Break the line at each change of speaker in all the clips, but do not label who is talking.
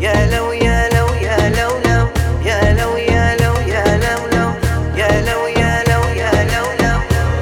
يا لو يا لو يا لو لو يا لو يا لو يا لو لو يا لو يا لو يا لو لو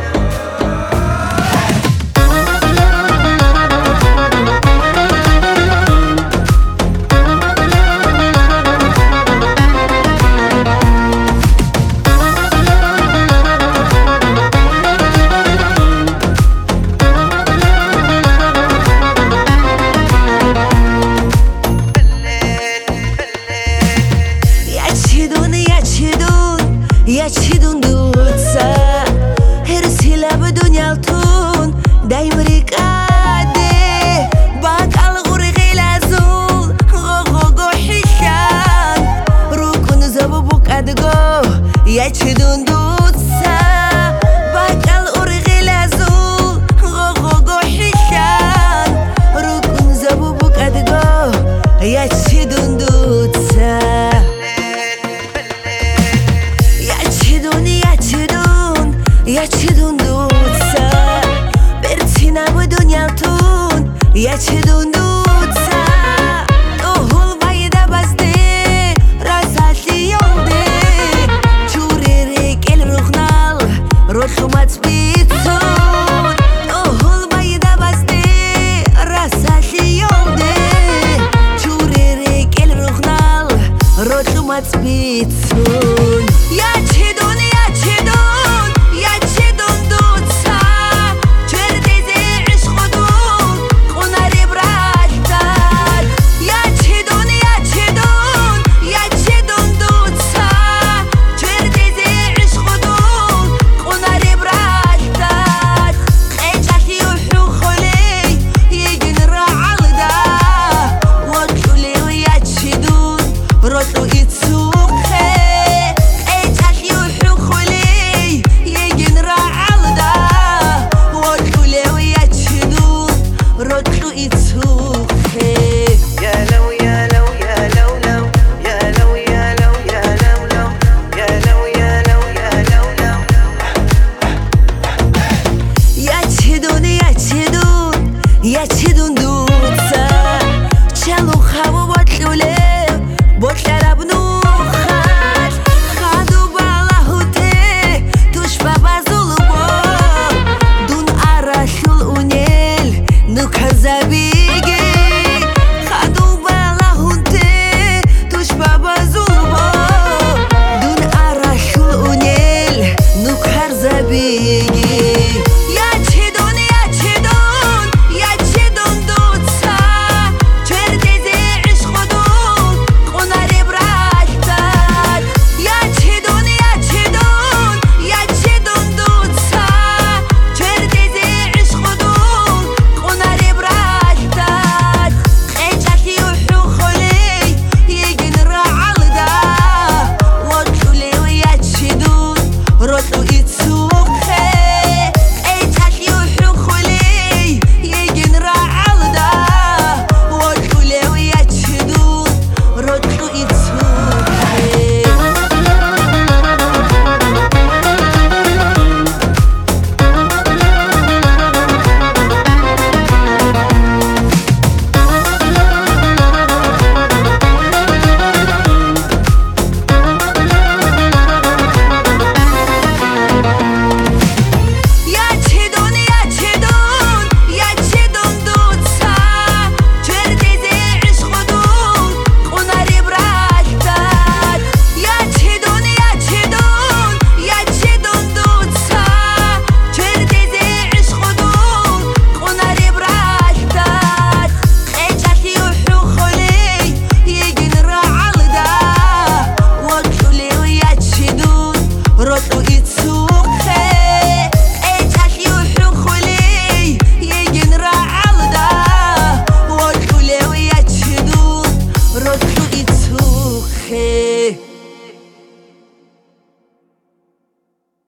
يشهدون دوتسا هرسيلا بدون يالتون دايمريك عادي باقال غوري لازول غوغو حيشان روكون زبوبوك أدغو يشهدون دوتسا باقال غوري لازول غوغو حيشان روكون زبوبوك أدغو يشهدون دوتسا يشهدون دوتسا برتينا بدون يالتون يشهدون دوتسا اوهول بايدا بازدي راساتي يولدي توريريك الروخنال روخمات بيتون اوهول بايدا بازدي راساتي يولدي توريريك الروخنال روخمات بيتون